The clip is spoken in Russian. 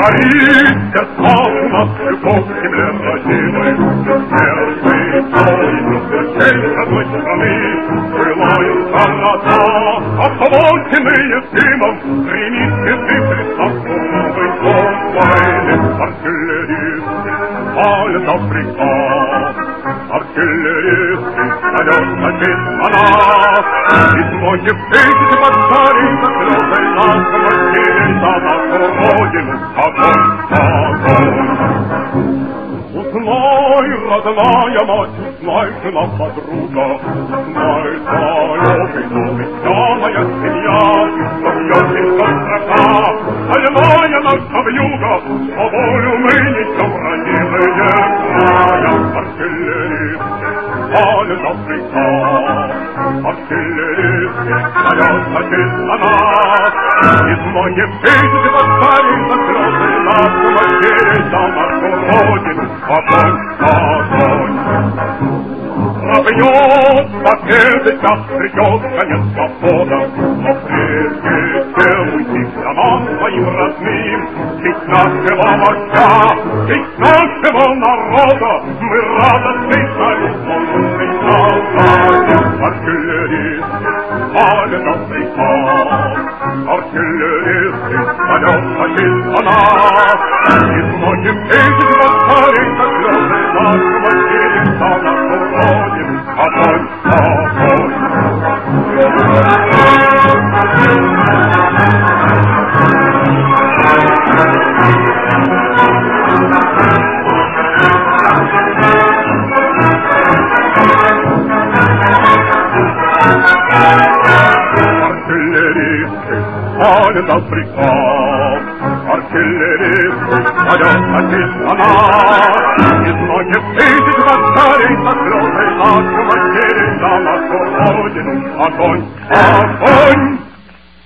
Горит сердца у нас любовь к земле родимой. Нежный той, сердцей родной страны, пылают города, обводенные дымом, стремит цветы Христа новый дом войны. Артиллеристы палят Африка, артиллеристы салют на честь она. И многих тысяч повторит слезы на квартире за нашу родину. Огонь, огонь. Узнай, родная мать, узнай, жена подруга, узнай, далекой новой вся моя семья, что бьет из строка, стальная наша вьюга, по волю мы несем родимые края. Артиллеристы палят Африка, артиллеристы салют на честь она. Из многих тысяч повторится слезы наши матери за нашу родину. Огонь, огонь. Пробьет победы, час придет конец свобода, но прежде чем уйти к домам своим родным, ведь нашего вождя, ведь нашего народа, мы радостный салют полностью солдат. Артиллеристы палят Африка, артиллеристы салют на честь она. Из многих тысяч повторится слезы наши матери за нашу родину. Огонь, огонь. Артиллеристы палят Африка, артиллеристы салют на честь она. Из многих тысяч повторится слезы наши матери за нашу родину. Огонь, огонь.